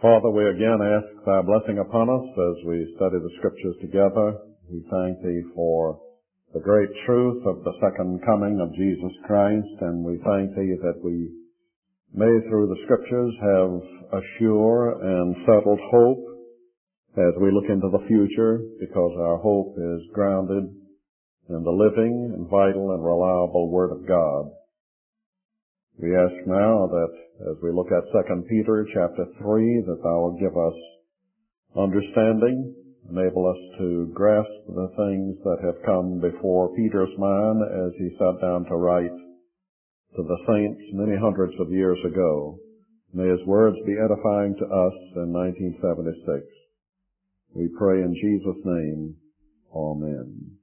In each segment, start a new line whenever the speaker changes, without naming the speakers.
Father, we again ask thy blessing upon us as we study the Scriptures together. We thank thee for the great truth of the second coming of Jesus Christ, and we thank thee that we may through the Scriptures have a sure and settled hope as we look into the future, because our hope is grounded in the living and vital and reliable Word of God. We ask now that as we look at 2 Peter chapter 3, that thou will give us understanding, enable us to grasp the things that have come before Peter's mind as he sat down to write to the saints many hundreds of years ago. May his words be edifying to us in 1976. We pray in Jesus' name. Amen.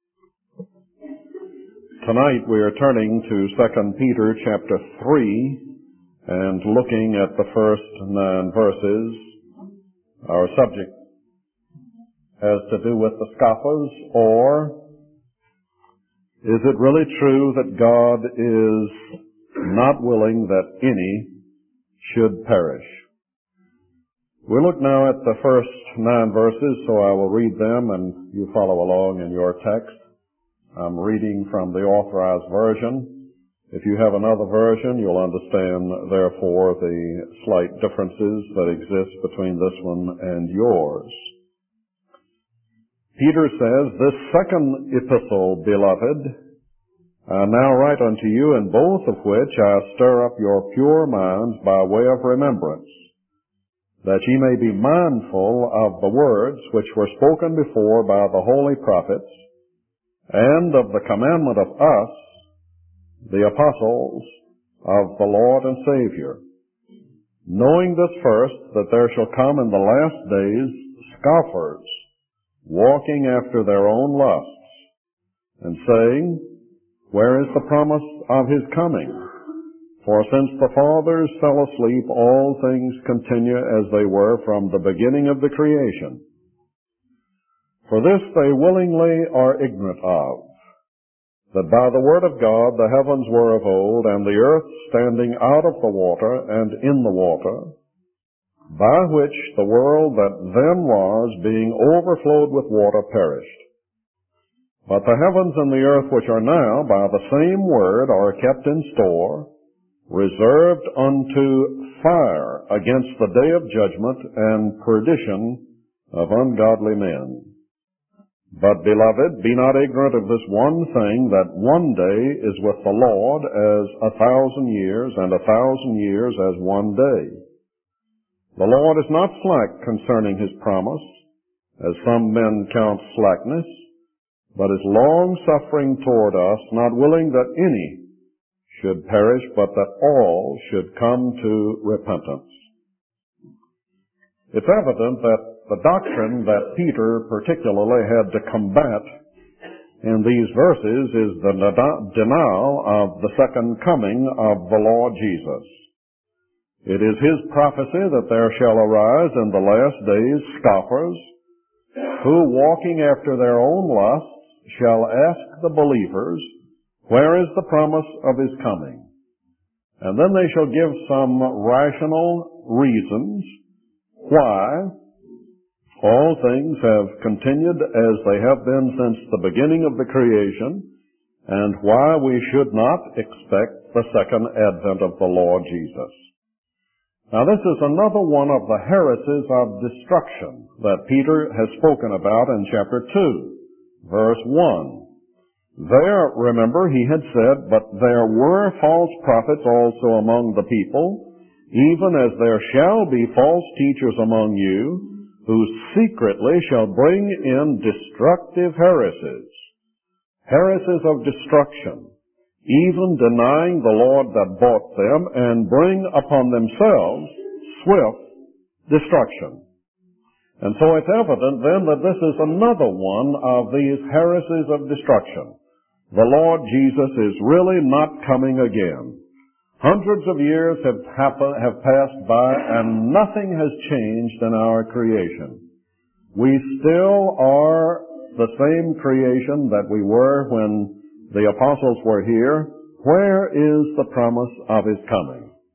Tonight we are turning to 2 Peter chapter 3 and looking at the first 9 verses. Our subject has to do with the scoffers, or is it really true that God is not willing that any should perish? We look now at the first 9 verses, so I will read them and you follow along in your text. I'm reading from the Authorized Version. If you have another version, you'll understand, therefore, the slight differences that exist between this one and yours. Peter says, "This second epistle, beloved, I now write unto you, in both of which I stir up your pure minds by way of remembrance, that ye may be mindful of the words which were spoken before by the holy prophets, and of the commandment of us, the apostles of the Lord and Savior, knowing this first, that there shall come in the last days scoffers, walking after their own lusts, and saying, Where is the promise of his coming? For since the fathers fell asleep, all things continue as they were from the beginning of the creation. For this they willingly are ignorant of, that by the word of God the heavens were of old, and the earth standing out of the water and in the water, by which the world that then was, being overflowed with water, perished. But the heavens and the earth which are now, by the same word, are kept in store, reserved unto fire against the day of judgment and perdition of ungodly men. But, beloved, be not ignorant of this one thing, that one day is with the Lord as 1,000 years, and 1,000 years as one day. The Lord is not slack concerning his promise, as some men count slackness, but is long-suffering toward us, not willing that any should perish, but that all should come to repentance." It's evident that the doctrine that Peter particularly had to combat in these verses is the denial of the second coming of the Lord Jesus. It is his prophecy that there shall arise in the last days scoffers, who, walking after their own lusts, shall ask the believers, Where is the promise of his coming? And then they shall give some rational reasons why all things have continued as they have been since the beginning of the creation, and why we should not expect the second advent of the Lord Jesus. Now this is another one of the heresies of destruction that Peter has spoken about in chapter 2, verse 1. There, remember, he had said, "But there were false prophets also among the people, even as there shall be false teachers among you, who secretly shall bring in destructive heresies." Heresies of destruction, even denying the Lord that bought them, and bring upon themselves swift destruction. And so it's evident then that this is another one of these heresies of destruction. The Lord Jesus is really not coming again. Hundreds of years have passed by, and nothing has changed in our creation. We still are the same creation that we were when the apostles were here. Where is the promise of his coming?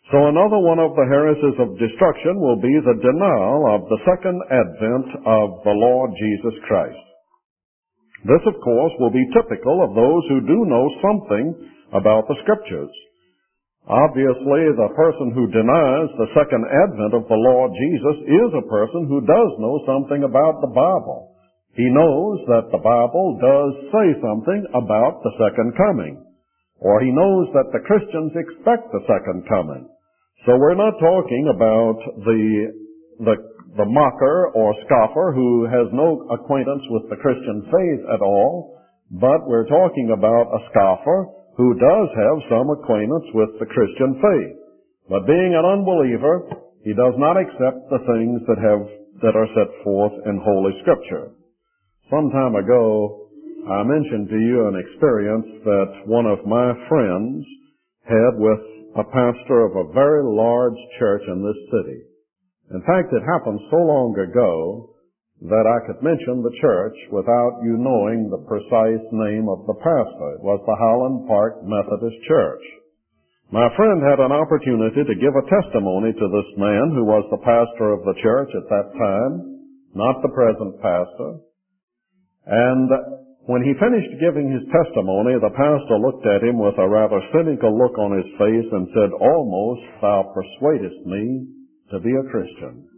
So another one of the heresies of destruction will be the denial of the second advent of the Lord Jesus Christ. This, of course, will be typical of those who do know something about the Scriptures. Obviously, the person who denies the second advent of the Lord Jesus is a person who does know something about the Bible. He knows that the Bible does say something about the second coming, or he knows that the Christians expect the second coming. So we're not talking about the mocker or scoffer who has no acquaintance with the Christian faith at all, but we're talking about a scoffer who does have some acquaintance with the Christian faith. But being an unbeliever, he does not accept the things that are set forth in Holy Scripture. Some time ago, I mentioned to you an experience that one of my friends had with a pastor of a very large church in this city. In fact, it happened so long ago that I could mention the church without you knowing the precise name of the pastor. It was the Highland Park Methodist Church. My friend had an opportunity to give a testimony to this man who was the pastor of the church at that time, not the present pastor. And when he finished giving his testimony, the pastor looked at him with a rather cynical look on his face and said, "Almost thou persuadest me to be a Christian."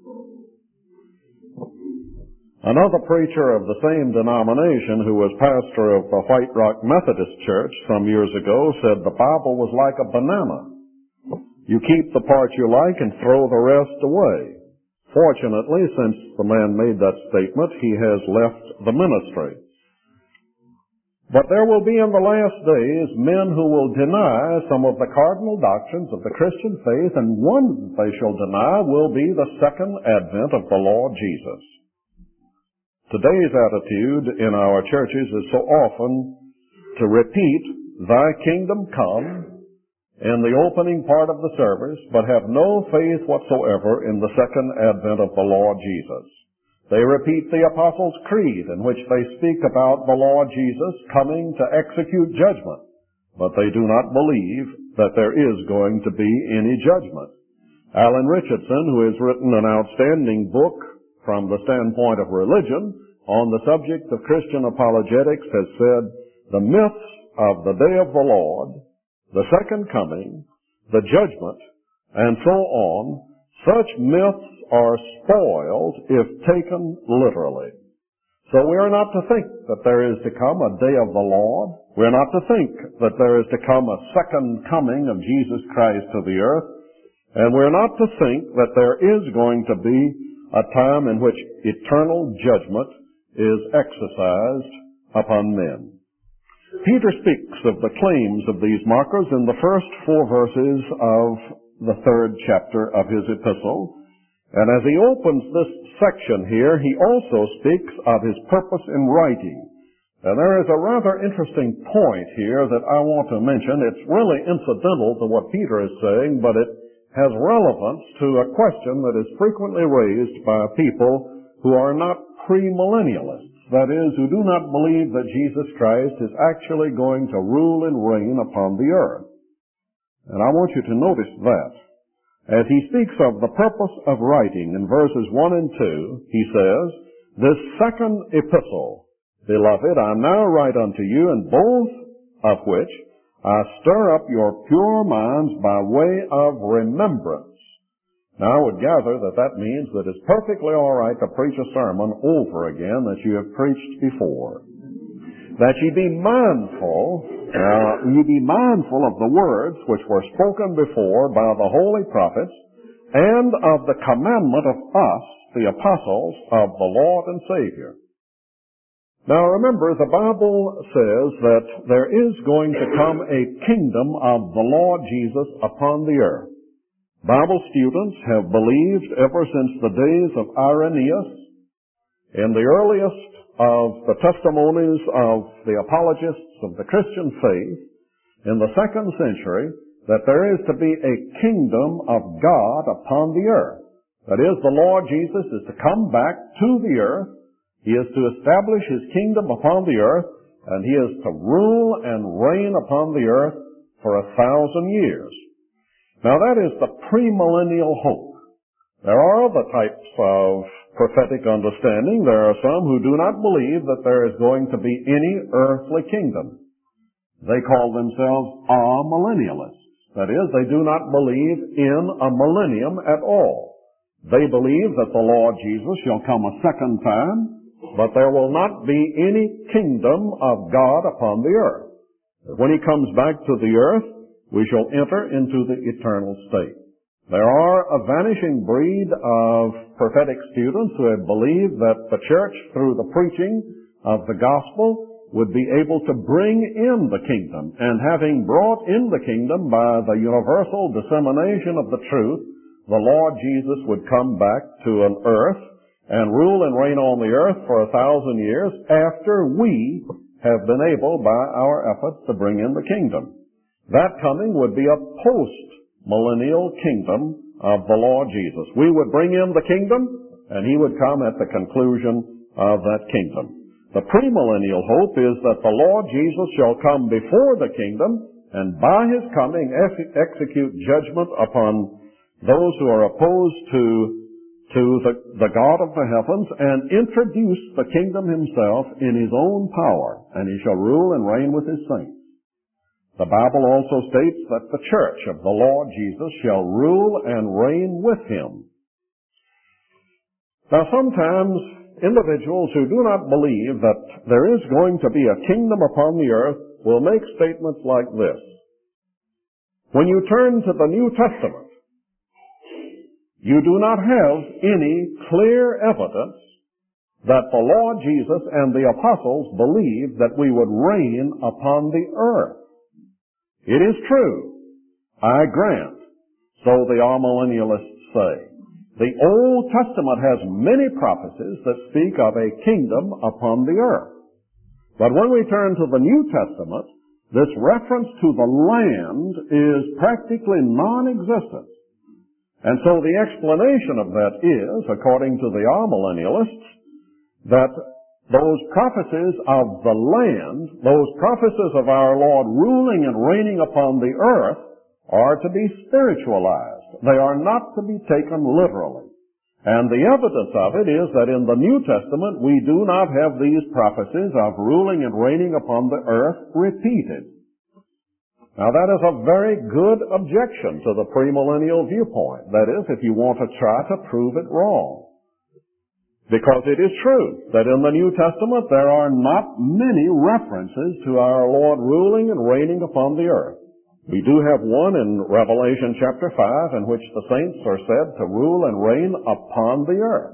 Another preacher of the same denomination who was pastor of the White Rock Methodist Church some years ago said the Bible was like a banana. You keep the part you like and throw the rest away. Fortunately, since the man made that statement, he has left the ministry. But there will be in the last days men who will deny some of the cardinal doctrines of the Christian faith, and one that they shall deny will be the second advent of the Lord Jesus. Today's attitude in our churches is so often to repeat, "Thy kingdom come," in the opening part of the service, but have no faith whatsoever in the second advent of the Lord Jesus. They repeat the Apostles' Creed, in which they speak about the Lord Jesus coming to execute judgment, but they do not believe that there is going to be any judgment. Alan Richardson, who has written an outstanding book from the standpoint of religion on the subject of Christian apologetics, has said, the myths of the day of the Lord, the second coming, the judgment, and so on, such myths are spoiled if taken literally. So we are not to think that there is to come a day of the Lord. We are not to think that there is to come a second coming of Jesus Christ to the earth. And we are not to think that there is going to be a time in which eternal judgment is exercised upon men. Peter speaks of the claims of these mockers in the first 4 verses of the 3rd chapter of his epistle. And as he opens this section here, he also speaks of his purpose in writing. And there is a rather interesting point here that I want to mention. It's really incidental to what Peter is saying, but it has relevance to a question that is frequently raised by people who are not premillennialists. That is, who do not believe that Jesus Christ is actually going to rule and reign upon the earth. And I want you to notice that. As he speaks of the purpose of writing in verses 1 and 2, he says, "This second epistle, beloved, I now write unto you, in both of which I stir up your pure minds by way of remembrance." Now, I would gather that that means that it's perfectly all right to preach a sermon over again that you have preached before. That ye be mindful of the words which were spoken before by the holy prophets, and of the commandment of us, the apostles of the Lord and Savior. Now remember, the Bible says that there is going to come a kingdom of the Lord Jesus upon the earth. Bible students have believed ever since the days of Irenaeus, in the earliest of the testimonies of the apologists of the Christian faith, in the 2nd century, that there is to be a kingdom of God upon the earth. That is, the Lord Jesus is to come back to the earth. He is to establish His kingdom upon the earth, and He is to rule and reign upon the earth for 1,000 years. Now that is the premillennial hope. There are other types of prophetic understanding. There are some who do not believe that there is going to be any earthly kingdom. They call themselves amillennialists. That is, they do not believe in a millennium at all. They believe that the Lord Jesus shall come a second time, but there will not be any kingdom of God upon the earth. When He comes back to the earth, we shall enter into the eternal state. There are a vanishing breed of prophetic students who have believed that the church, through the preaching of the gospel, would be able to bring in the kingdom. And having brought in the kingdom by the universal dissemination of the truth, the Lord Jesus would come back to an earth and rule and reign on the earth for 1,000 years after we have been able by our efforts to bring in the kingdom. That coming would be a post-millennial kingdom of the Lord Jesus. We would bring in the kingdom, and He would come at the conclusion of that kingdom. The premillennial hope is that the Lord Jesus shall come before the kingdom, and by His coming execute judgment upon those who are opposed to the God of the heavens, and introduce the kingdom Himself in His own power, and He shall rule and reign with His saints. The Bible also states that the church of the Lord Jesus shall rule and reign with Him. Now sometimes individuals who do not believe that there is going to be a kingdom upon the earth will make statements like this. When you turn to the New Testament, you do not have any clear evidence that the Lord Jesus and the apostles believed that we would reign upon the earth. It is true, I grant, so the amillennialists say. The Old Testament has many prophecies that speak of a kingdom upon the earth. But when we turn to the New Testament, this reference to the land is practically non-existent. And so the explanation of that is, according to the amillennialists, that those prophecies of the land, those prophecies of our Lord ruling and reigning upon the earth, are to be spiritualized. They are not to be taken literally. And the evidence of it is that in the New Testament we do not have these prophecies of ruling and reigning upon the earth repeated. Now that is a very good objection to the premillennial viewpoint. That is, if you want to try to prove it wrong. Because it is true that in the New Testament there are not many references to our Lord ruling and reigning upon the earth. We do have one in Revelation chapter 5 in which the saints are said to rule and reign upon the earth.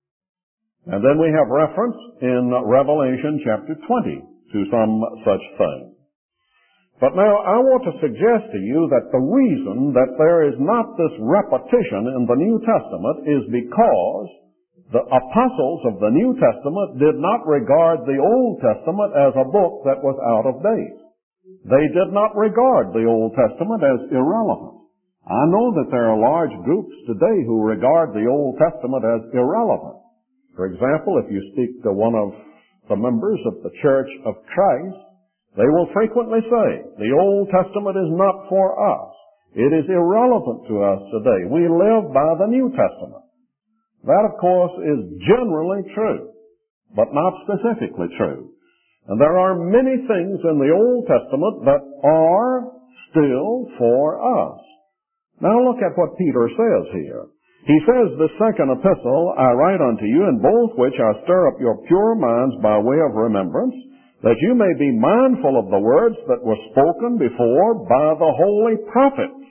And then we have reference in Revelation chapter 20 to some such thing. But now I want to suggest to you that the reason that there is not this repetition in the New Testament is because the apostles of the New Testament did not regard the Old Testament as a book that was out of date. They did not regard the Old Testament as irrelevant. I know that there are large groups today who regard the Old Testament as irrelevant. For example, if you speak to one of the members of the Church of Christ, they will frequently say, the Old Testament is not for us. It is irrelevant to us today. We live by the New Testament. That, of course, is generally true, but not specifically true. And there are many things in the Old Testament that are still for us. Now look at what Peter says here. He says, "The second epistle I write unto you, in both which I stir up your pure minds by way of remembrance, that you may be mindful of the words that were spoken before by the holy prophets,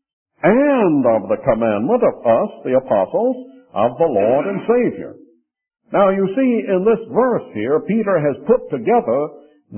and of the commandment of us, the apostles, of the Lord and Savior." Now you see, in this verse here, Peter has put together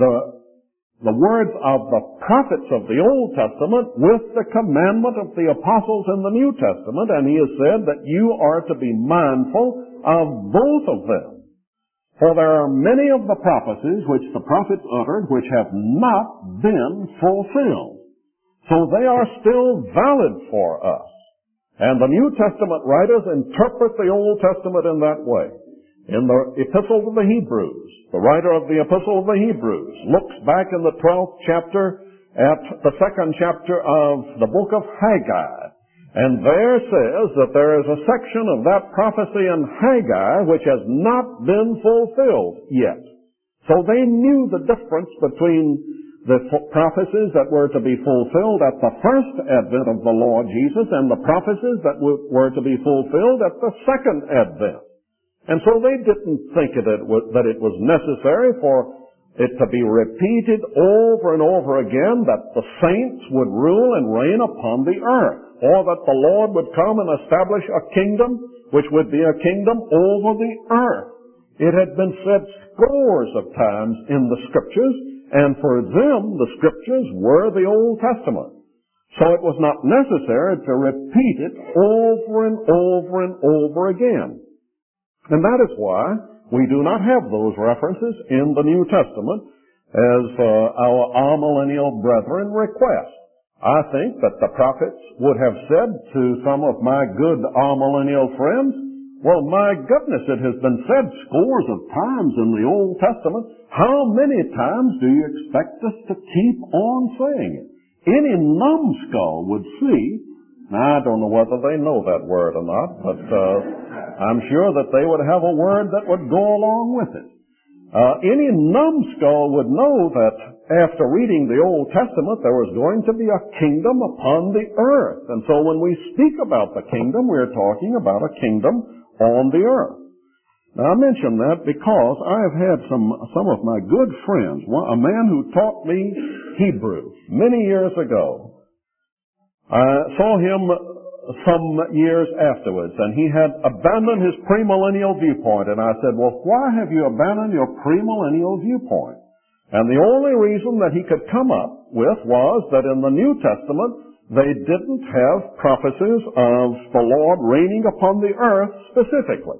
the words of the prophets of the Old Testament with the commandment of the apostles in the New Testament, and he has said that you are to be mindful of both of them. For there are many of the prophecies which the prophets uttered which have not been fulfilled. So they are still valid for us. And the New Testament writers interpret the Old Testament in that way. In the Epistle to the Hebrews, the writer of the Epistle of the Hebrews looks back in the 12th chapter at the 2nd chapter of the book of Haggai. And there says that there is a section of that prophecy in Haggai which has not been fulfilled yet. So they knew the difference between the prophecies that were to be fulfilled at the first advent of the Lord Jesus and the prophecies that were to be fulfilled at the second advent. And so they didn't think that it was necessary for it to be repeated over and over again that the saints would rule and reign upon the earth, or that the Lord would come and establish a kingdom which would be a kingdom over the earth. It had been said scores of times in the Scriptures, and for them the Scriptures were the Old Testament. So it was not necessary to repeat it over and over and over again. And that is why we do not have those references in the New Testament as our amillennial brethren request. I think that the prophets would have said to some of my good amillennial friends, well, my goodness, it has been said scores of times in the Old Testament. How many times do you expect us to keep on saying it? Any numbskull would see, now I don't know whether they know that word or not, but I'm sure that they would have a word that would go along with it. Any numbskull would know that after reading the Old Testament, there was going to be a kingdom upon the earth. And so when we speak about the kingdom, we're talking about a kingdom on the earth. Now, I mention that because I have had some of my good friends, a man who taught me Hebrew many years ago. I saw him some years afterwards, and he had abandoned his premillennial viewpoint. And I said, well, why have you abandoned your premillennial viewpoint? And the only reason that he could come up with was that in the New Testament, they didn't have prophecies of the Lord reigning upon the earth specifically.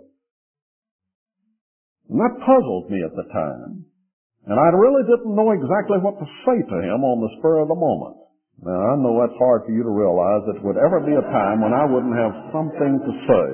And that puzzled me at the time. And I really didn't know exactly what to say to him on the spur of the moment. Now, I know that's hard for you to realize that would ever be a time when I wouldn't have something to say.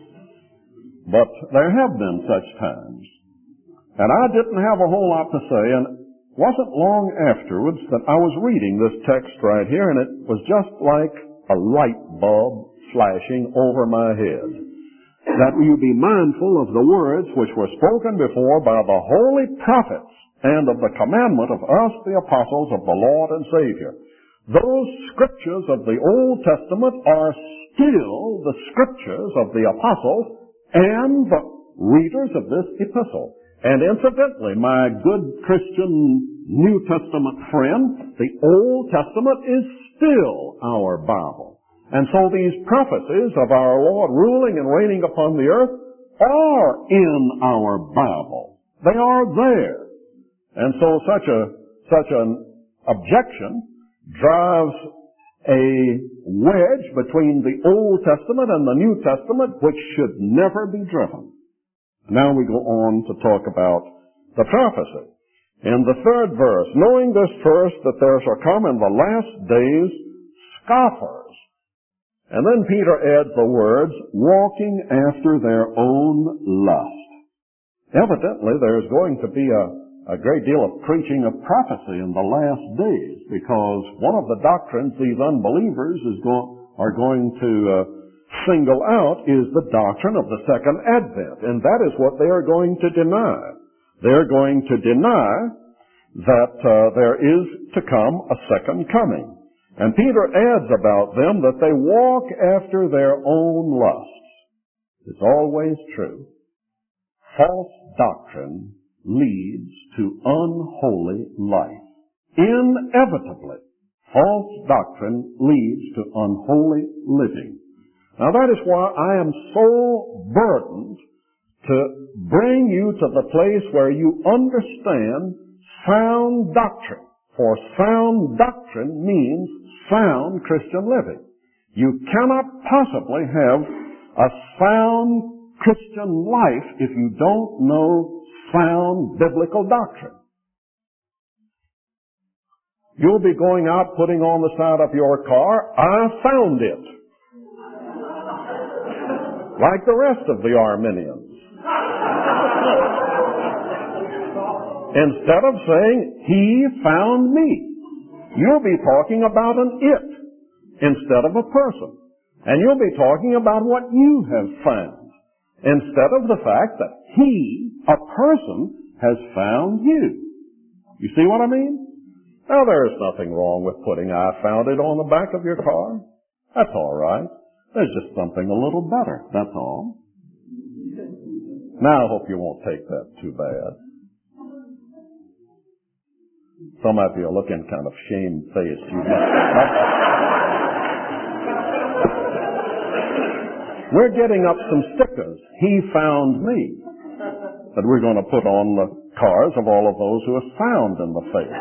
But there have been such times. And I didn't have a whole lot to say, and it wasn't long afterwards that I was reading this text right here, and it was just like a light bulb flashing over my head. That you be mindful of the words which were spoken before by the holy prophets and of the commandment of us, the apostles of the Lord and Savior. Those scriptures of the Old Testament are still the scriptures of the apostles and the readers of this epistle. And incidentally, my good Christian New Testament friend, the Old Testament is still our Bible. And so these prophecies of our Lord ruling and reigning upon the earth are in our Bible. They are there. And so such an objection drives a wedge between the Old Testament and the New Testament, which should never be driven. Now we go on to talk about the prophecy. In the 3rd verse, knowing this first, that there shall come in the last days scoffers. And then Peter adds the words, walking after their own lust. Evidently, there's going to be a great deal of preaching of prophecy in the last days, because one of the doctrines these unbelievers are going to single out is the doctrine of the second advent, and that is what they are going to deny. They're going to deny that there is to come a second coming. And Peter adds about them that they walk after their own lusts. It's always true. False doctrine leads to unholy life. Inevitably, false doctrine leads to unholy living. Now that is why I am so burdened to bring you to the place where you understand sound doctrine. For sound doctrine means sound Christian living. You cannot possibly have a sound Christian life if you don't know sound biblical doctrine. You'll be going out putting on the side of your car, I found it. Like the rest of the Arminians. Instead of saying, he found me. You'll be talking about an it instead of a person. And you'll be talking about what you have found instead of the fact that he, a person, has found you. You see what I mean? Now, there's nothing wrong with putting "I found it" on the back of your car. That's all right. There's just something a little better, that's all. Now, I hope you won't take that too bad. Some of you are looking kind of shamefaced. We're getting up some stickers, "He found me," that we're going to put on the cars of all of those who are found in the faith.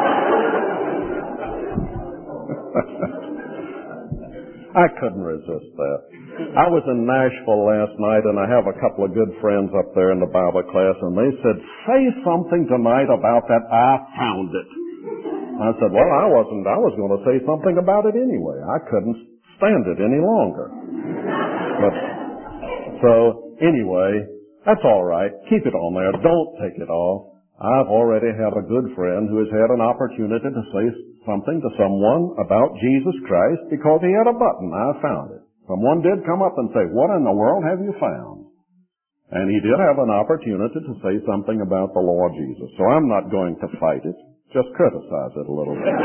I couldn't resist that. I was in Nashville last night, and I have a couple of good friends up there in the Bible class, and they said, "Say something tonight about that 'I found it.'" I said, "Well, I was going to say something about it anyway. I couldn't stand it any longer." So, anyway, that's all right. Keep it on there. Don't take it off. I've already had a good friend who has had an opportunity to say something to someone about Jesus Christ because he had a button. "I found it." Someone did come up and say, "What in the world have you found?" And he did have an opportunity to say something about the Lord Jesus. So I'm not going to fight it. Just criticize it a little bit.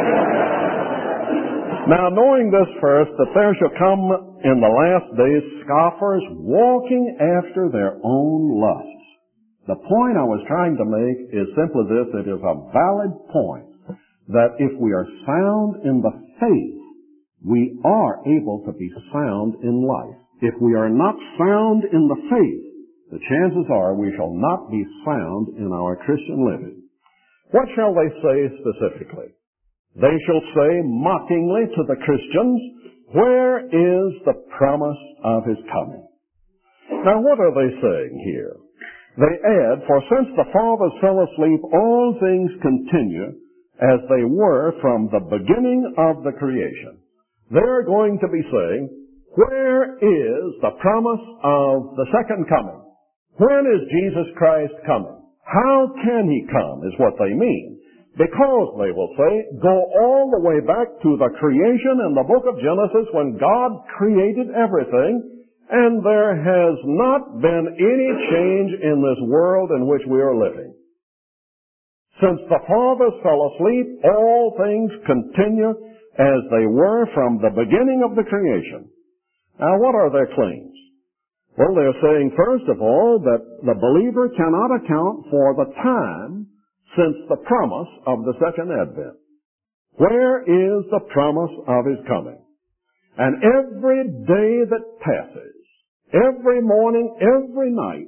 Now, knowing this first, that there shall come in the last days scoffers walking after their own lusts. The point I was trying to make is simply this: it is a valid point that if we are sound in the faith, we are able to be sound in life. If we are not sound in the faith, the chances are we shall not be sound in our Christian living. What shall they say specifically? They shall say mockingly to the Christians, "Where is the promise of his coming?" Now, what are they saying here? They add, "For since the fathers fell asleep, all things continue as they were from the beginning of the creation." They're going to be saying, where is the promise of the second coming? When is Jesus Christ coming? How can he come is what they mean. Because, they will say, go all the way back to the creation in the book of Genesis when God created everything, and there has not been any change in this world in which we are living. Since the fathers fell asleep, all things continue as they were from the beginning of the creation. Now, what are their claims? Well, they're saying, first of all, that the believer cannot account for the time since the promise of the second advent. Where is the promise of his coming? And every day that passes, every morning, every night,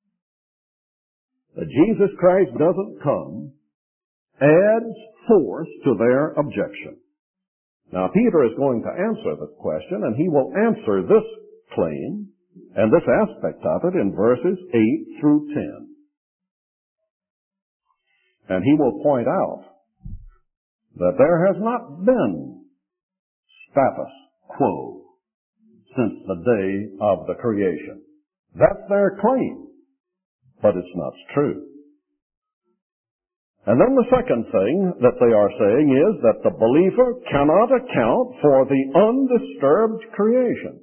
that Jesus Christ doesn't come, adds force to their objection. Now, Peter is going to answer this question, and he will answer this claim and this aspect of it in verses 8 through 10. And he will point out that there has not been status quo since the day of the creation. That's their claim, but it's not true. And then the second thing that they are saying is that the believer cannot account for the undisturbed creation.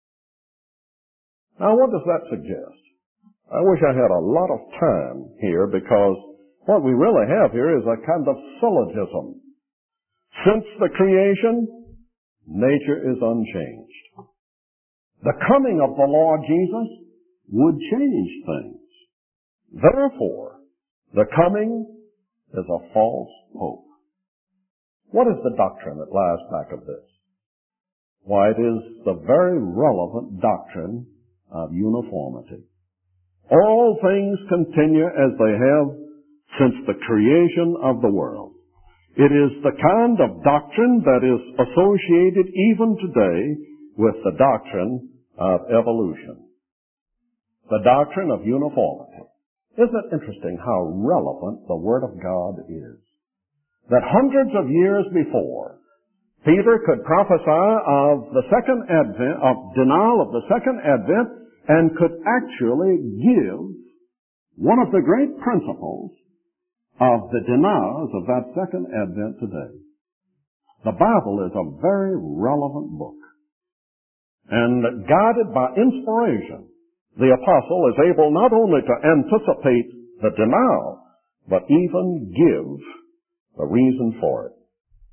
Now, what does that suggest? I wish I had a lot of time here, because what we really have here is a kind of syllogism. Since the creation, nature is unchanged. The coming of the Lord Jesus would change things. Therefore, the coming is a false hope. What is the doctrine that lies back of this? Why, it is the very relevant doctrine of uniformity. All things continue as they have since the creation of the world. It is the kind of doctrine that is associated even today with the doctrine of evolution. The doctrine of uniformity. Isn't it interesting how relevant the Word of God is? That hundreds of years before, Peter could prophesy of the second advent, of denial of the second advent, and could actually give one of the great principles of the deniers of that second advent today. The Bible is a very relevant book. And guided by inspiration, the apostle is able not only to anticipate the denial, but even give the reason for it.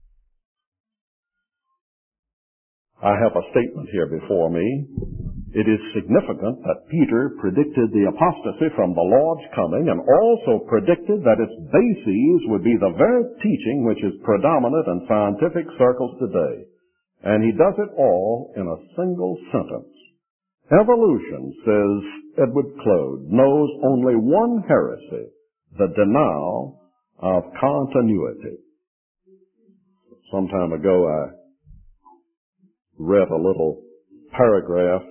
I have a statement here before me. It is significant that Peter predicted the apostasy from the Lord's coming and also predicted that its bases would be the very teaching which is predominant in scientific circles today. And he does it all in a single sentence. Evolution, says Edward Clode, knows only one heresy, the denial of continuity. Some time ago I read a little paragraph,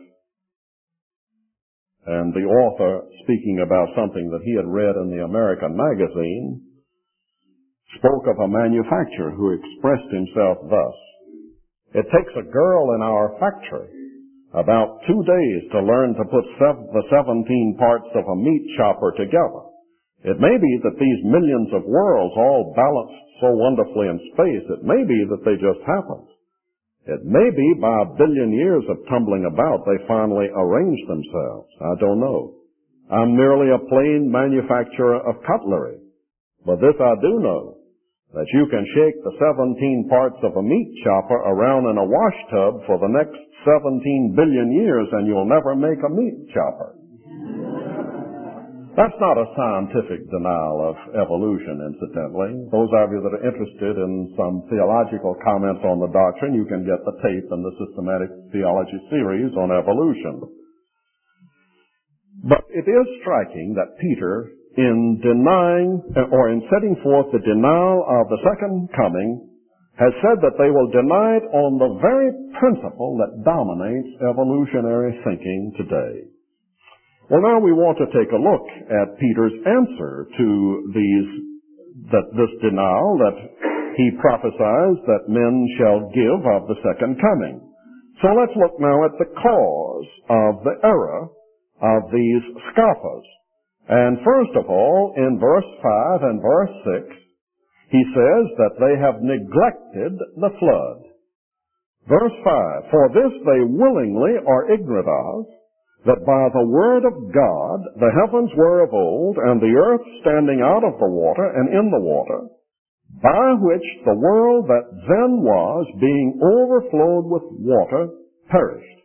and the author, speaking about something that he had read in the American magazine, spoke of a manufacturer who expressed himself thus: "It takes a girl in our factory about 2 days to learn to put the 17 parts of a meat chopper together. It may be that these millions of worlds all balanced so wonderfully in space, it may be that they just happened. It may be by a billion years of tumbling about they finally arranged themselves. I don't know. I'm merely a plain manufacturer of cutlery. But this I do know, that you can shake the 17 parts of a meat chopper around in a wash tub for the next 17 billion years and you'll never make a meat chopper." That's not a scientific denial of evolution, incidentally. Those of you that are interested in some theological comments on the doctrine, you can get the tape in the Systematic Theology series on evolution. But it is striking that Peter, in denying, or in setting forth the denial of the second coming, has said that they will deny it on the very principle that dominates evolutionary thinking today. Well, now we want to take a look at Peter's answer to this denial that he prophesies that men shall give of the second coming. So let's look now at the cause of the error of these scoffers. And first of all, in verse 5 and verse 6, he says that they have neglected the flood. Verse 5, "For this they willingly are ignorant of, that by the word of God the heavens were of old, and the earth standing out of the water and in the water, by which the world that then was, being overflowed with water, perished."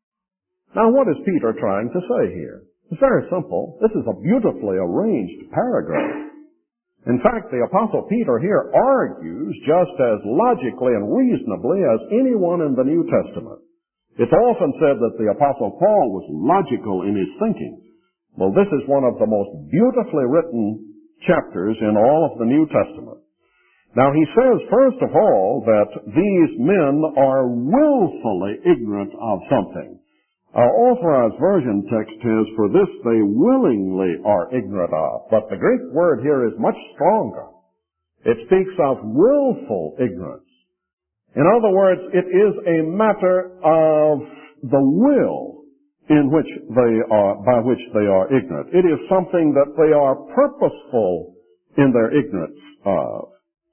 Now what is Peter trying to say here? It's very simple. This is a beautifully arranged paragraph. In fact, the Apostle Peter here argues just as logically and reasonably as anyone in the New Testament. It's often said that the Apostle Paul was logical in his thinking. Well, this is one of the most beautifully written chapters in all of the New Testament. Now, he says, first of all, that these men are willfully ignorant of something. Our Authorized Version text has, "For this they willingly are ignorant of." But the Greek word here is much stronger. It speaks of willful ignorance. In other words, it is a matter of the will in which by which they are ignorant. It is something that they are purposeful in their ignorance of.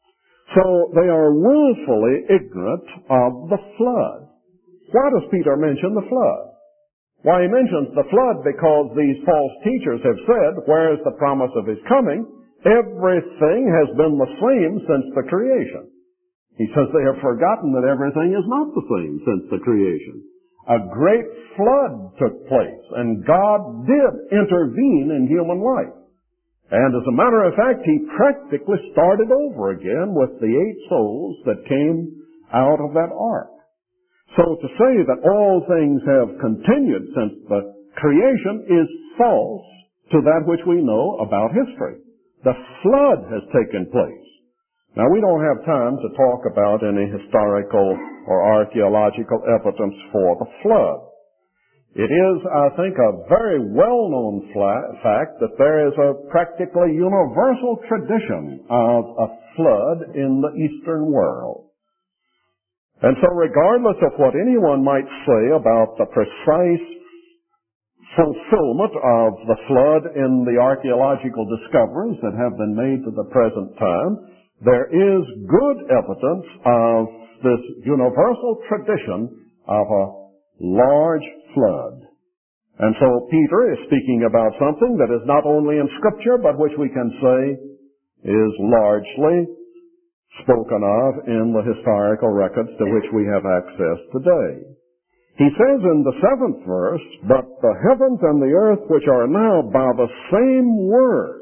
So they are willfully ignorant of the flood. Why does Peter mention the flood? Why, he mentions the flood because these false teachers have said, "Where is the promise of his coming? Everything has been the same since the creation." He says they have forgotten that everything is not the same since the creation. A great flood took place, and God did intervene in human life. And as a matter of fact, he practically started over again with the 8 souls that came out of that ark. So to say that all things have continued since the creation is false to that which we know about history. The flood has taken place. Now, we don't have time to talk about any historical or archaeological evidence for the flood. It is, I think, a very well-known fact that there is a practically universal tradition of a flood in the Eastern world. And so regardless of what anyone might say about the precise fulfillment of the flood in the archaeological discoveries that have been made to the present time, there is good evidence of this universal tradition of a large flood. And so Peter is speaking about something that is not only in Scripture, but which we can say is largely spoken of in the historical records to which we have access today. He says in the 7th verse, "But the heavens and the earth which are now by the same word."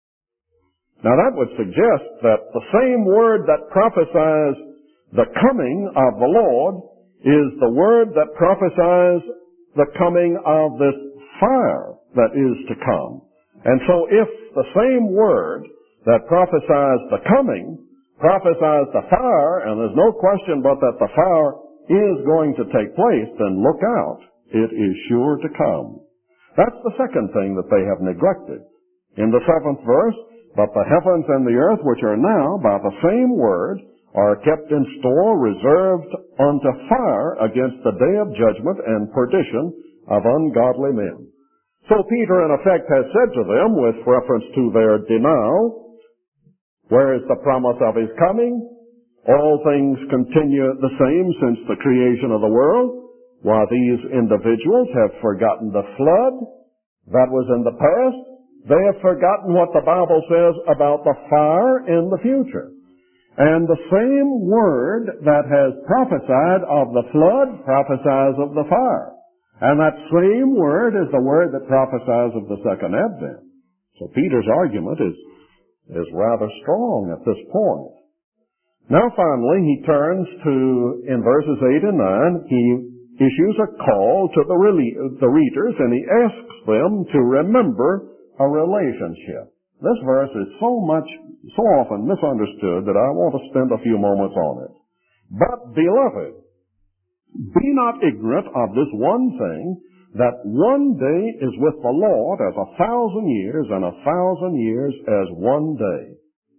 Now that would suggest that the same word that prophesies the coming of the Lord is the word that prophesies the coming of this fire that is to come. And so if the same word that prophesies the coming prophesies the fire, and there's no question but that the fire is going to take place, then look out. It is sure to come. That's the second thing that they have neglected. In the 7th verse, "But the heavens and the earth which are now by the same word are kept in store, reserved unto fire against the day of judgment and perdition of ungodly men." So Peter in effect has said to them, with reference to their denial, where is the promise of his coming? All things continue the same since the creation of the world. While these individuals have forgotten the flood that was in the past, they have forgotten what the Bible says about the fire in the future. And the same word that has prophesied of the flood prophesies of the fire. And that same word is the word that prophesies of the second advent. So Peter's argument is rather strong at this point. Now finally, he turns to, in verses 8 and 9, he issues a call to the readers, and he asks them to remember a relationship. This verse is so often misunderstood that I want to spend a few moments on it. "But, beloved, be not ignorant of this one thing, that one day is with the Lord as 1,000 years, and 1,000 years as one day."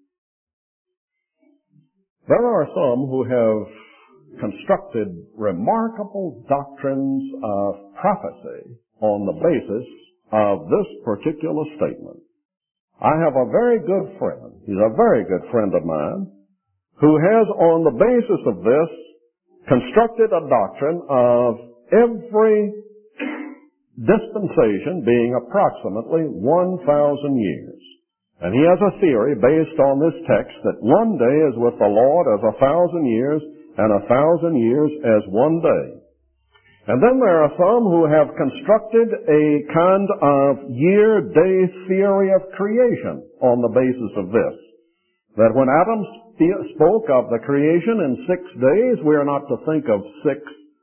There are some who have constructed remarkable doctrines of prophecy on the basis of this particular statement. I have a very good friend, he's a very good friend of mine, who has on the basis of this constructed a doctrine of every dispensation being approximately 1,000 years. And he has a theory based on this text that one day is with the Lord as 1,000 years, and 1,000 years as one day. And then there are some who have constructed a kind of year-day theory of creation on the basis of this. That when Adam spoke of the creation in 6 days, we are not to think of 6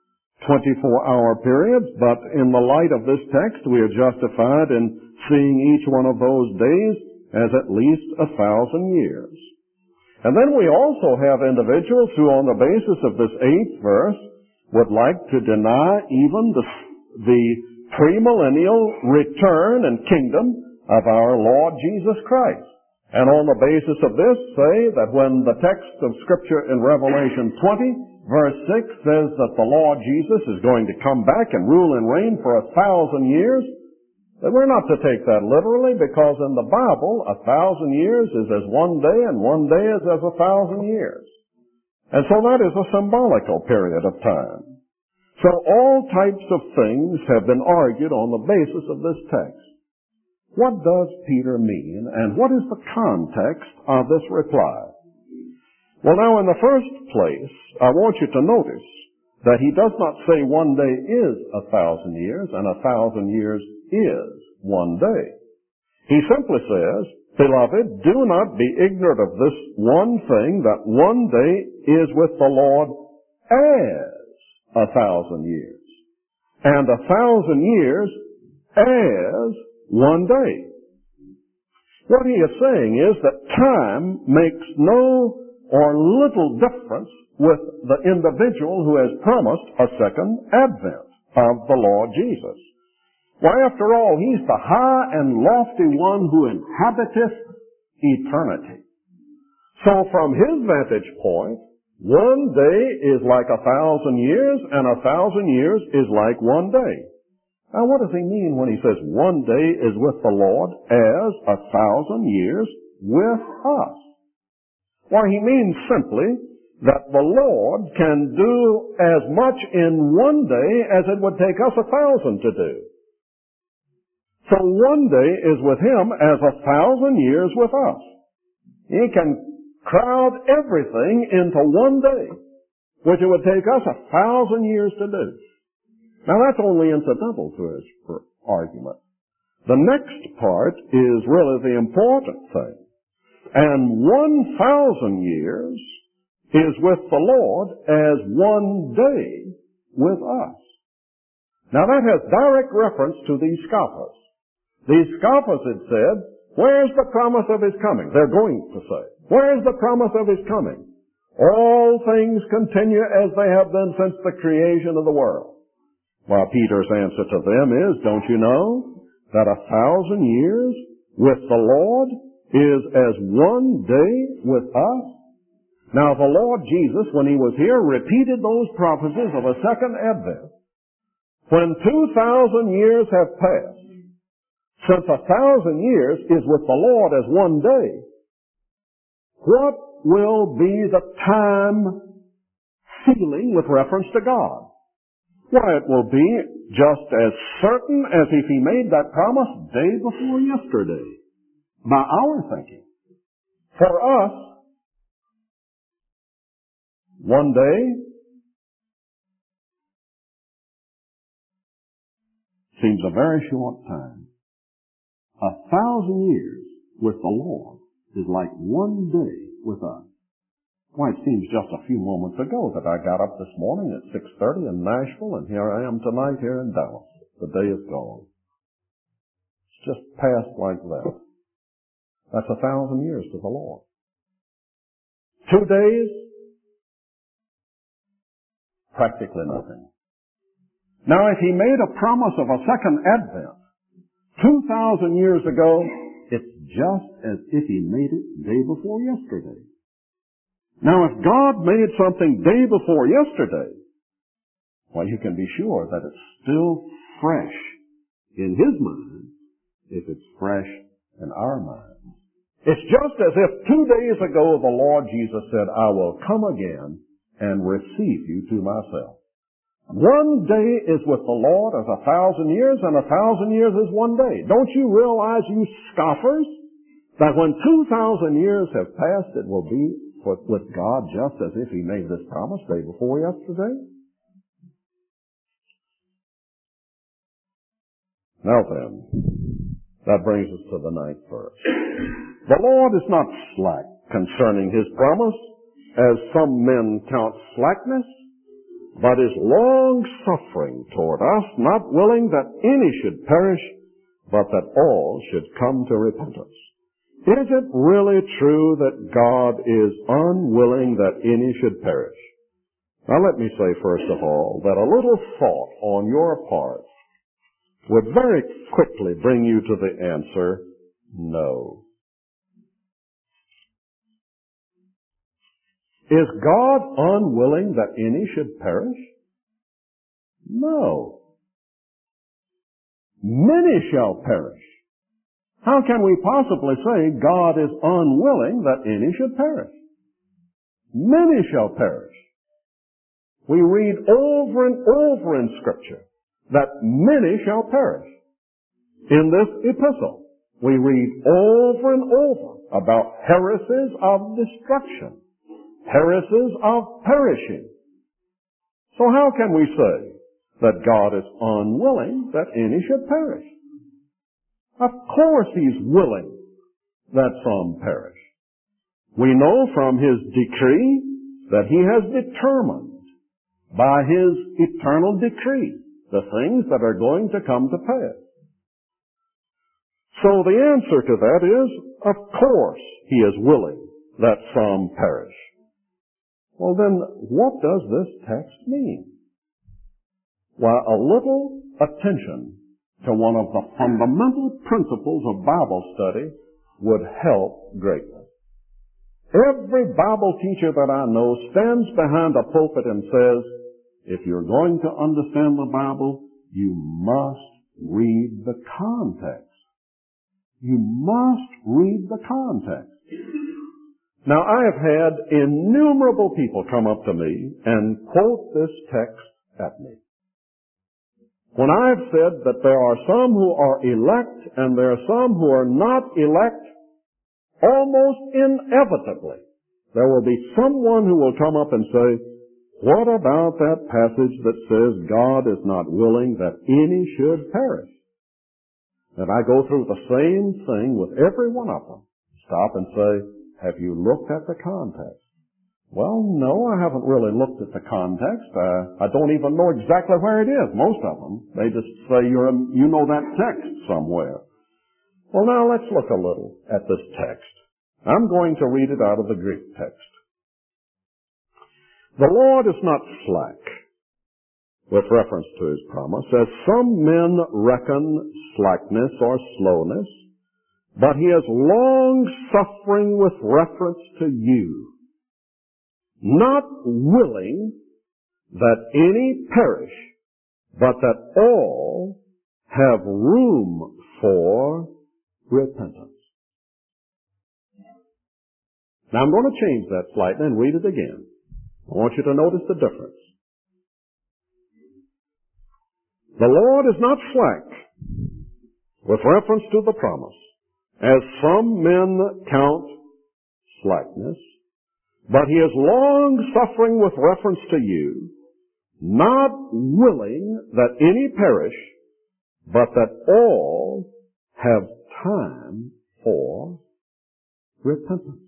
24-hour periods, but in the light of this text, we are justified in seeing each one of those days as at least 1,000 years. And then we also have individuals who, on the basis of this 8th verse, would like to deny even the premillennial return and kingdom of our Lord Jesus Christ. And on the basis of this, say that when the text of Scripture in Revelation 20, verse 6 says that the Lord Jesus is going to come back and rule and reign for 1,000 years, that we're not to take that literally, because in the Bible, 1,000 years is as one day, and one day is as 1,000 years. And so that is a symbolical period of time. So all types of things have been argued on the basis of this text. What does Peter mean, and what is the context of this reply? Well, now, in the first place, I want you to notice that he does not say one day is 1,000 years, and 1,000 years is one day. He simply says, "Beloved, do not be ignorant of this one thing, that one day is with the Lord as 1,000 years, and 1,000 years as one day." What he is saying is that time makes no or little difference with the individual who has promised a second advent of the Lord Jesus. Why, after all, he's the high and lofty one who inhabiteth eternity. So from his vantage point, one day is like 1,000 years, and 1,000 years is like one day. Now, what does he mean when he says one day is with the Lord as 1,000 years with us? Why, he means simply that the Lord can do as much in one day as it would take us 1,000 to do. So one day is with Him as 1,000 years with us. He can crowd everything into one day, which it would take us 1,000 years to do. Now that's only incidental to his argument. The next part is really the important thing. And 1,000 years is with the Lord as one day with us. Now that has direct reference to these scoffers. These scoffers had said, where's the promise of His coming? They're going to say, where's the promise of His coming? All things continue as they have been since the creation of the world. Well, Peter's answer to them is, don't you know that 1,000 years with the Lord is as one day with us? Now, the Lord Jesus, when He was here, repeated those prophecies of a second advent. When 2,000 years have passed, since 1,000 years is with the Lord as one day, what will be the time feeling with reference to God? Why, it will be just as certain as if He made that promise day before yesterday, by our thinking. For us, one day seems a very short time. 1,000 years with the Lord is like one day with us. Why, it seems just a few moments ago that I got up this morning at 6:30 in Nashville, and here I am tonight here in Dallas. The day is gone. It's just passed like that. That's 1,000 years to the Lord. 2 days, practically nothing. Now, if He made a promise of a second advent 2,000 years ago, it's just as if He made it day before yesterday. Now, if God made something day before yesterday, well, you can be sure that it's still fresh in His mind if it's fresh in our minds. It's just as if 2 days ago the Lord Jesus said, I will come again and receive you to myself. One day is with the Lord as 1,000 years, and 1,000 years is one day. Don't you realize, you scoffers, that when 2,000 years have passed, it will be with God just as if He made this promise day before yesterday? Now then, that brings us to the 9th verse. The Lord is not slack concerning His promise, as some men count slackness, but is long-suffering toward us, not willing that any should perish, but that all should come to repentance. Is it really true that God is unwilling that any should perish? Now let me say first of all that a little thought on your part would very quickly bring you to the answer, no. Is God unwilling that any should perish? No. Many shall perish. How can we possibly say God is unwilling that any should perish? Many shall perish. We read over and over in Scripture that many shall perish. In this epistle, we read over and over about heresies of destruction, heresies of perishing. So how can we say that God is unwilling that any should perish? Of course He's willing that some perish. We know from His decree that He has determined by His eternal decree the things that are going to come to pass. So the answer to that is, of course He is willing that some perish. Well then, what does this text mean? Why, a little attention to one of the fundamental principles of Bible study would help greatly. Every Bible teacher that I know stands behind a pulpit and says, if you're going to understand the Bible, you must read the context. You must read the context. Now, I have had innumerable people come up to me and quote this text at me. When I've said that there are some who are elect and there are some who are not elect, almost inevitably, there will be someone who will come up and say, what about that passage that says God is not willing that any should perish? And I go through the same thing with every one of them. Stop and say, have you looked at the context? Well, no, I haven't really looked at the context. I don't even know exactly where it is, most of them. They just say, you know that text somewhere. Well, now let's look a little at this text. I'm going to read it out of the Greek text. The Lord is not slack with reference to His promise, as some men reckon slackness or slowness, but He is long-suffering with reference to you, not willing that any perish, but that all have room for repentance. Now I'm going to change that slightly and read it again. I want you to notice the difference. The Lord is not slack with reference to the promise, as some men count slackness, but He is long-suffering with reference to you, not willing that any perish, but that all have time for repentance.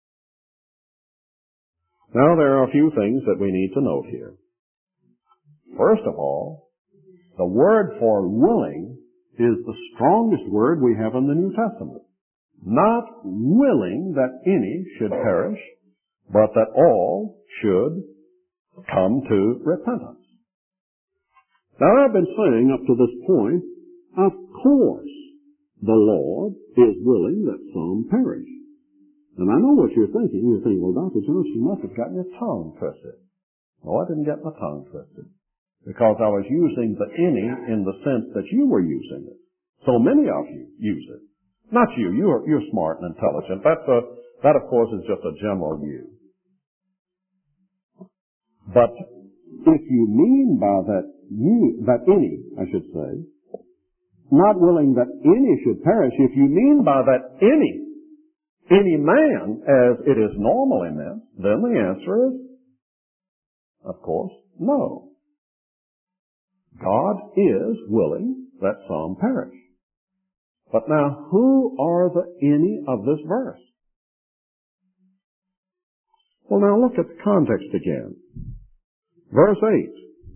Now, there are a few things that we need to note here. First of all, the word for willing is the strongest word we have in the New Testament. Not willing that any should perish, but that all should come to repentance. Now, I've been saying up to this point, of course, the Lord is willing that some perish. And I know what you're thinking. You're thinking, well, Dr. Jones, you must have gotten your tongue twisted. No, I didn't get my tongue twisted. Because I was using the any in the sense that you were using it. So many of you use it. Not you. You're smart and intelligent. That, of course, is just a general view. But if you mean by that any, I should say, not willing that any should perish, if you mean by that any man, as it is normally meant, then the answer is, of course, no. God is willing that some perish. But now, who are the any of this verse? Well, now look at the context again. Verse 8.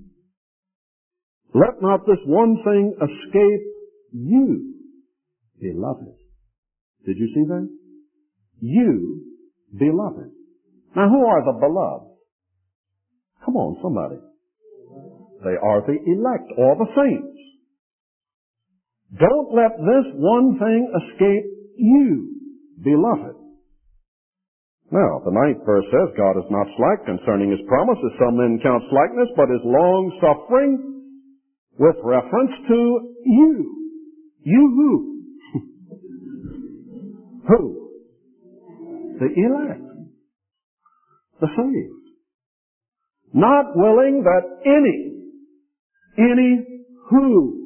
Let not this one thing escape you, beloved. Did you see that? You, beloved. Now, who are the beloved? Come on, somebody. They are the elect, or the saints. Don't let this one thing escape you, beloved. Now, the 9th verse says, God is not slack concerning His promise, as some men count slackness, but is long-suffering with reference to you. You who? Who? The elect. The saved. Not willing that any who?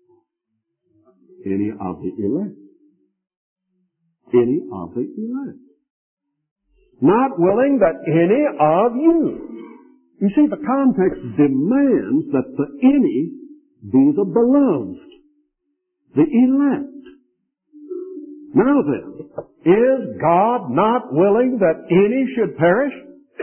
Any of the elect. Any of the elect. Not willing that any of you. You see, the context demands that the any be the beloved, the elect. Now then, is God not willing that any should perish?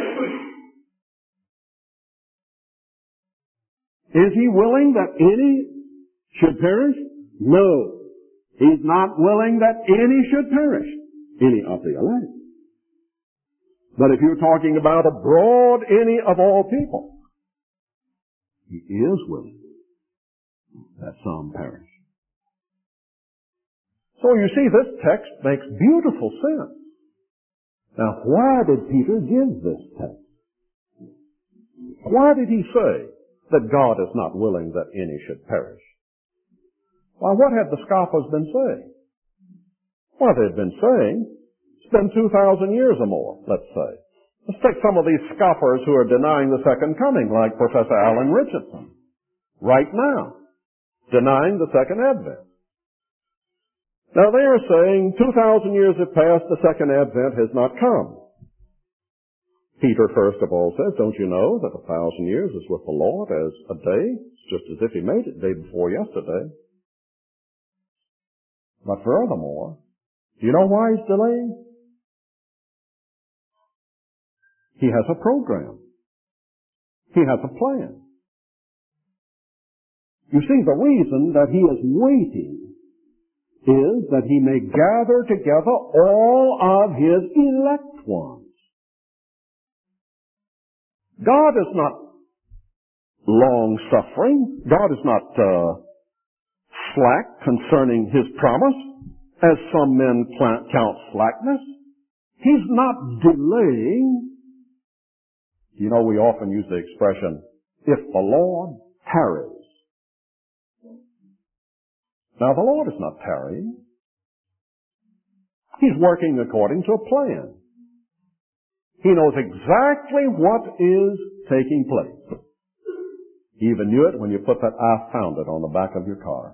Is He willing that any should perish? No. He's not willing that any should perish. Any of the elect. But if you're talking about a broad any of all people, He is willing that some perish. So you see, this text makes beautiful sense. Now, why did Peter give this text? Why did he say that God is not willing that any should perish? Why, what had the scoffers been saying? Well, they'd been saying, It's been 2,000 years or more, let's say. Let's take some of these scoffers who are denying the second coming, like Professor Alan Richardson, right now, denying the second advent. Now they are saying 2,000 years have passed, the second advent has not come. Peter, first of all, says, don't you know that 1,000 years is with the Lord as a day? It's just as if he made it day before yesterday. But furthermore, do you know why he's delaying? He has a program. He has a plan. You see, the reason that he is waiting is that he may gather together all of his elect ones. God is not long-suffering. God is not slack concerning his promise, as some men count slackness. He's not delaying. You know, we often use the expression, if the Lord tarries. Now, the Lord is not tarrying. He's working according to a plan. He knows exactly what is taking place. He even knew it when you put that "I found it" on the back of your car.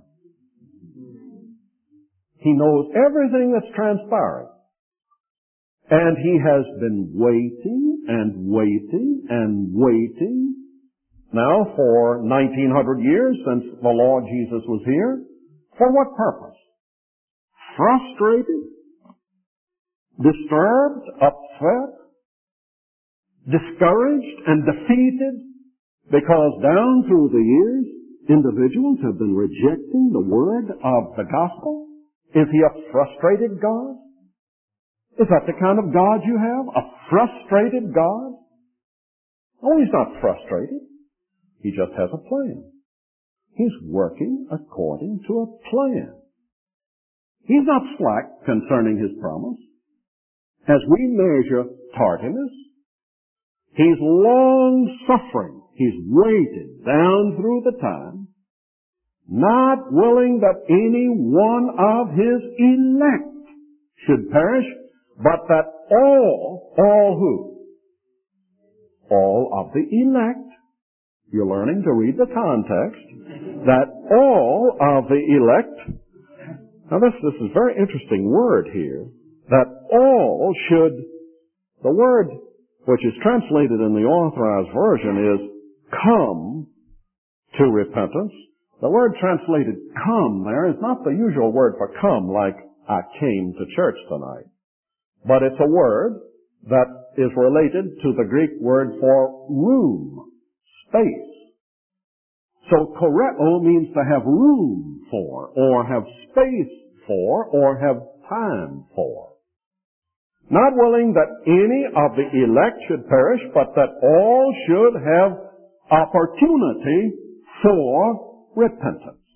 He knows everything that's transpiring. And he has been waiting and waiting and waiting now for 1,900 years since the Lord Jesus was here. For what purpose? Frustrated, disturbed, upset, discouraged, and defeated because down through the years, individuals have been rejecting the word of the gospel. Is he a frustrated God? Is that the kind of God you have? A frustrated God? Oh, he's not frustrated. He just has a plan. He's working according to a plan. He's not slack concerning his promise. As we measure tardiness, he's long-suffering. He's waited down through the time, not willing that any one of his elect should perish, but that all who? All of the elect. You're learning to read the context. That all of the elect. Now this is a very interesting word here. That all should, the word which is translated in the Authorized Version is come to repentance. The word translated come there is not the usual word for come, like I came to church tonight. But it's a word that is related to the Greek word for room, space. So koreo means to have room for, or have space for, or have time for. Not willing that any of the elect should perish, but that all should have opportunity for repentance.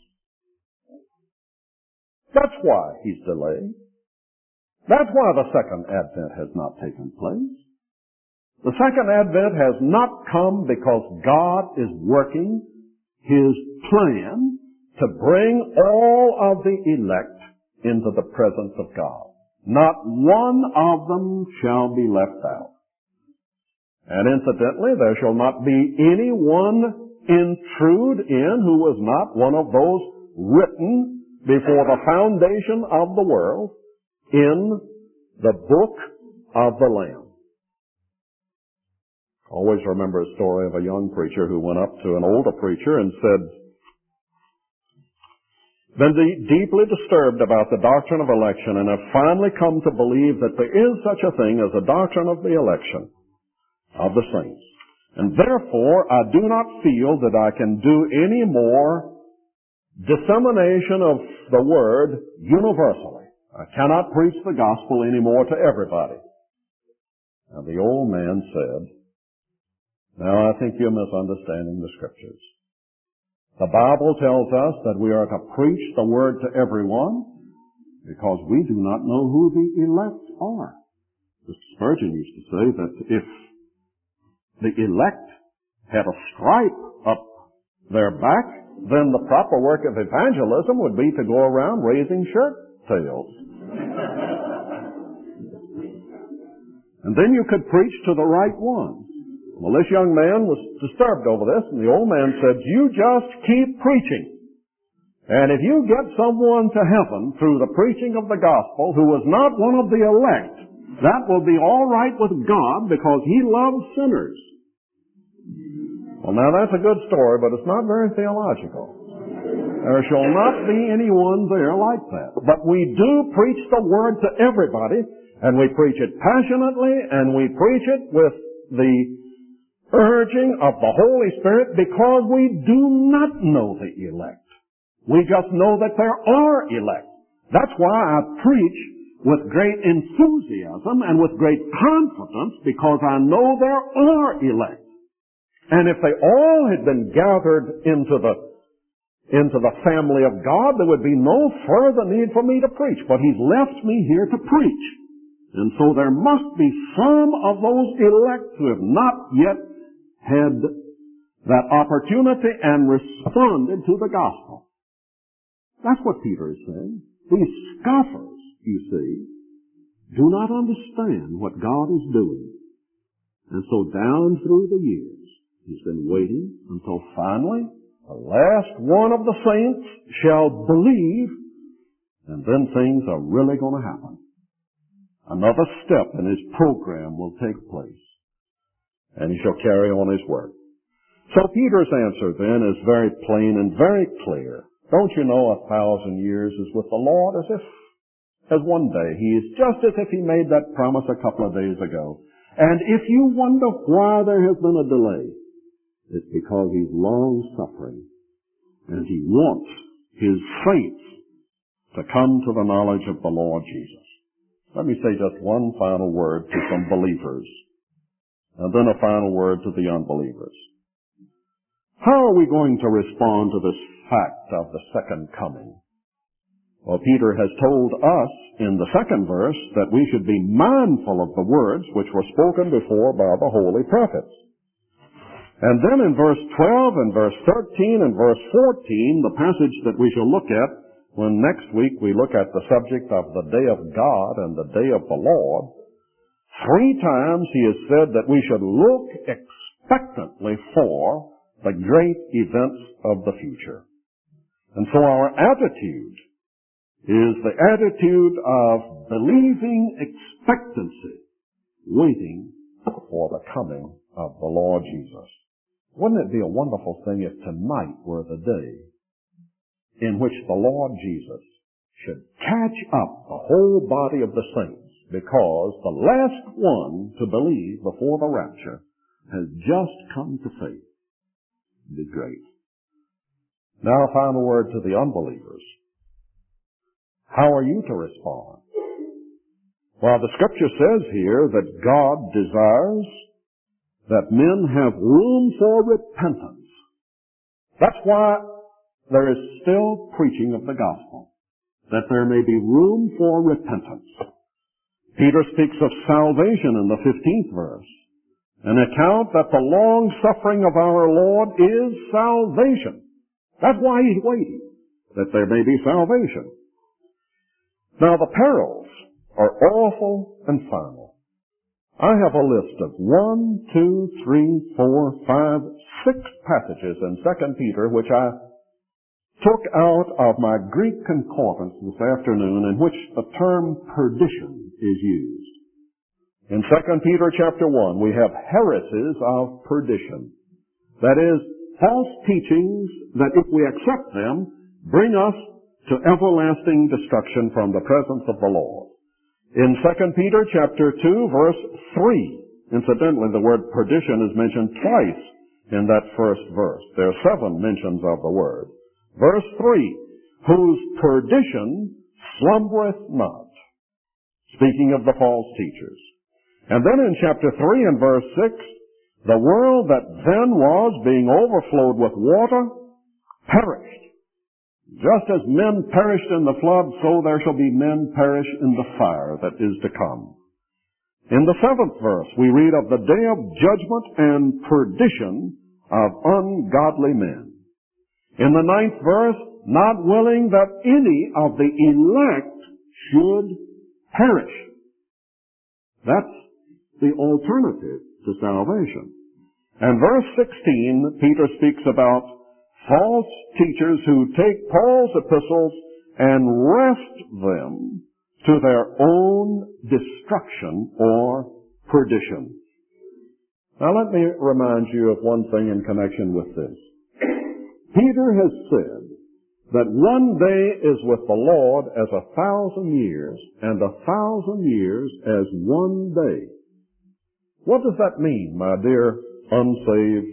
That's why he's delayed. That's why the second advent has not taken place. The second advent has not come because God is working his plan to bring all of the elect into the presence of God. Not one of them shall be left out. And incidentally, there shall not be anyone intrude in who was not one of those written before the foundation of the world in the book of the Lamb. Always remember a story of a young preacher who went up to an older preacher and said, been deeply disturbed about the doctrine of election and have finally come to believe that there is such a thing as a doctrine of the election of the saints. And therefore, I do not feel that I can do any more dissemination of the word universally. I cannot preach the gospel anymore to everybody. And the old man said, now I think you're misunderstanding the scriptures. The Bible tells us that we are to preach the word to everyone because we do not know who the elect are. Mr. Spurgeon used to say that if the elect had a stripe up their back, then the proper work of evangelism would be to go around raising shirt tails. And then you could preach to the right ones. Well, this young man was disturbed over this, and the old man said, you just keep preaching. And if you get someone to heaven through the preaching of the gospel who is not one of the elect, that will be all right with God because He loves sinners. Well, now that's a good story, but it's not very theological. There shall not be anyone there like that. But we do preach the Word to everybody, and we preach it passionately, and we preach it with the urging of the Holy Spirit because we do not know the elect. We just know that there are elect. That's why I preach with great enthusiasm and with great confidence because I know there are elect. And if they all had been gathered into the family of God, there would be no further need for me to preach. But He's left me here to preach. And so there must be some of those elect who have not yet had that opportunity and responded to the gospel. That's what Peter is saying. These scoffers, you see, do not understand what God is doing. And so down through the years, He's been waiting until finally the last one of the saints shall believe, and then things are really going to happen. Another step in His program will take place, and He shall carry on His work. So Peter's answer then is very plain and very clear. Don't you know 1,000 years is with the Lord as one day. He is just as if He made that promise a couple of days ago. And if you wonder why there has been a delay, it's because He's long-suffering. And He wants His saints to come to the knowledge of the Lord Jesus. Let me say just one final word to some believers, and then a final word to the unbelievers. How are we going to respond to this fact of the second coming? Well, Peter has told us in the second verse that we should be mindful of the words which were spoken before by the holy prophets. And then in verse 12 and verse 13 and verse 14, the passage that we shall look at when next week we look at the subject of the day of God and the day of the Lord, 3 times he has said that we should look expectantly for the great events of the future. And so our attitude is the attitude of believing expectancy, waiting for the coming of the Lord Jesus. Wouldn't it be a wonderful thing if tonight were the day in which the Lord Jesus should catch up the whole body of the saints, because the last one to believe before the rapture has just come to faith? It'd be great. Now a final word to the unbelievers. How are you to respond? Well, the Scripture says here that God desires that men have room for repentance. That's why there is still preaching of the gospel, that there may be room for repentance. Peter speaks of salvation in the 15th verse, an account that the long suffering of our Lord is salvation. That's why He's waiting, that there may be salvation. Now the perils are awful and final. I have a list of 1, 2, 3, 4, 5, 6 passages in 2 Peter which I took out of my Greek concordance this afternoon, in which the term perdition is used. In 2 Peter chapter 1, we have heresies of perdition. That is, false teachings that, if we accept them, bring us to everlasting destruction from the presence of the Lord. In 2 Peter chapter 2, verse 3, incidentally, the word perdition is mentioned twice in that first verse. There are 7 mentions of the word. Verse 3, whose perdition slumbereth not, speaking of the false teachers. And then in chapter 3 and verse 6, the world that then was, being overflowed with water, perished. Just as men perished in the flood, so there shall be men perish in the fire that is to come. In the 7th verse, we read of the day of judgment and perdition of ungodly men. In the 9th verse, not willing that any of the elect should perish. That's the alternative to salvation. And verse 16, Peter speaks about false teachers who take Paul's epistles and wrest them to their own destruction or perdition. Now let me remind you of one thing in connection with this. Peter has said that one day is with the Lord as 1,000 years, and 1,000 years as one day. What does that mean, my dear unsaved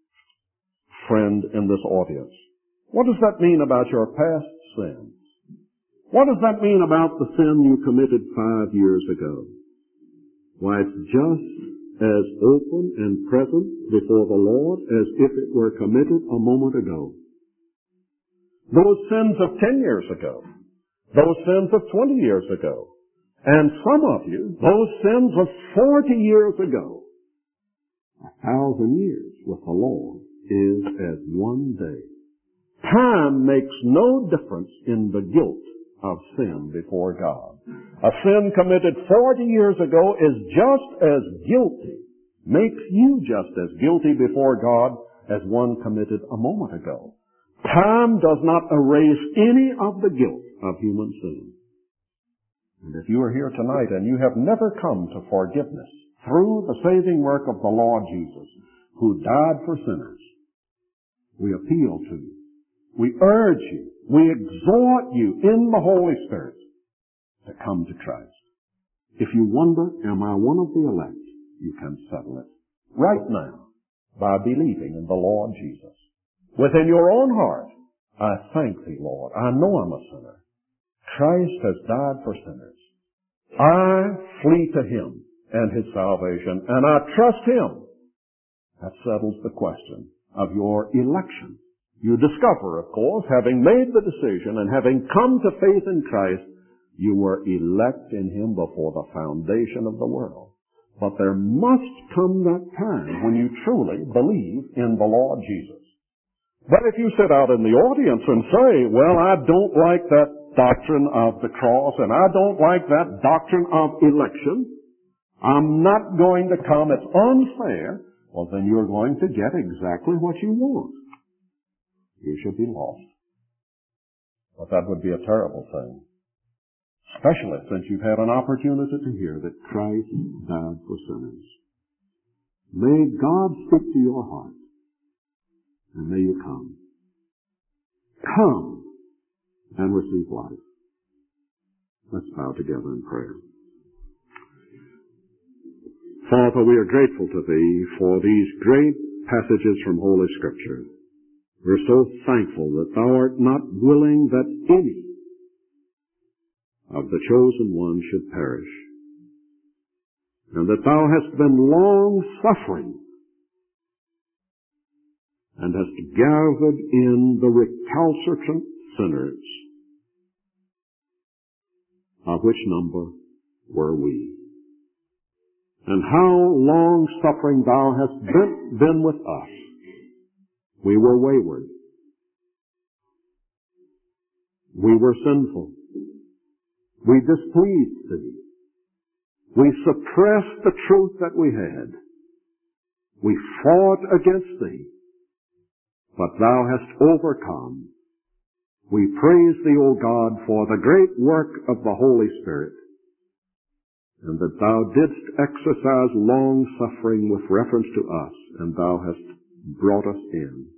friend in this audience? What does that mean about your past sins? What does that mean about the sin you committed 5 years ago? Why, it's just as open and present before the Lord as if it were committed a moment ago. Those sins of 10 years ago, those sins of 20 years ago, and some of you, those sins of 40 years ago. 1,000 years with the Lord is as one day. Time makes no difference in the guilt of sin before God. A sin committed 40 years ago is just as guilty, makes you just as guilty before God as one committed a moment ago. Time does not erase any of the guilt of human sin. And if you are here tonight and you have never come to forgiveness through the saving work of the Lord Jesus, who died for sinners, we appeal to you. We urge you. We exhort you in the Holy Spirit to come to Christ. If you wonder, am I one of the elect? You can settle it right now by believing in the Lord Jesus. Within your own heart, I thank thee, Lord. I know I'm a sinner. Christ has died for sinners. I flee to Him and His salvation, and I trust Him. That settles the question of your election. You discover, of course, having made the decision and having come to faith in Christ, you were elect in Him before the foundation of the world. But there must come that time when you truly believe in the Lord Jesus. But if you sit out in the audience and say, well, I don't like that doctrine of the cross, and I don't like that doctrine of election, I'm not going to come, it's unfair, well, then you're going to get exactly what you want. You should be lost. But that would be a terrible thing, especially since you've had an opportunity to hear that Christ died for sinners. May God speak to your heart, and may you come. Come and receive life. Let's bow together in prayer. Father, we are grateful to Thee for these great passages from Holy Scripture. We're so thankful that Thou art not willing that any of the chosen ones should perish, and that Thou hast been long-suffering and hast gathered in the recalcitrant sinners, of which number were we. And how long-suffering Thou hast been with us. We were wayward. We were sinful. We displeased Thee. We suppressed the truth that we had. We fought against Thee. But Thou hast overcome. We praise Thee, O God, for the great work of the Holy Spirit, and that Thou didst exercise long-suffering with reference to us, and Thou hast brought us in.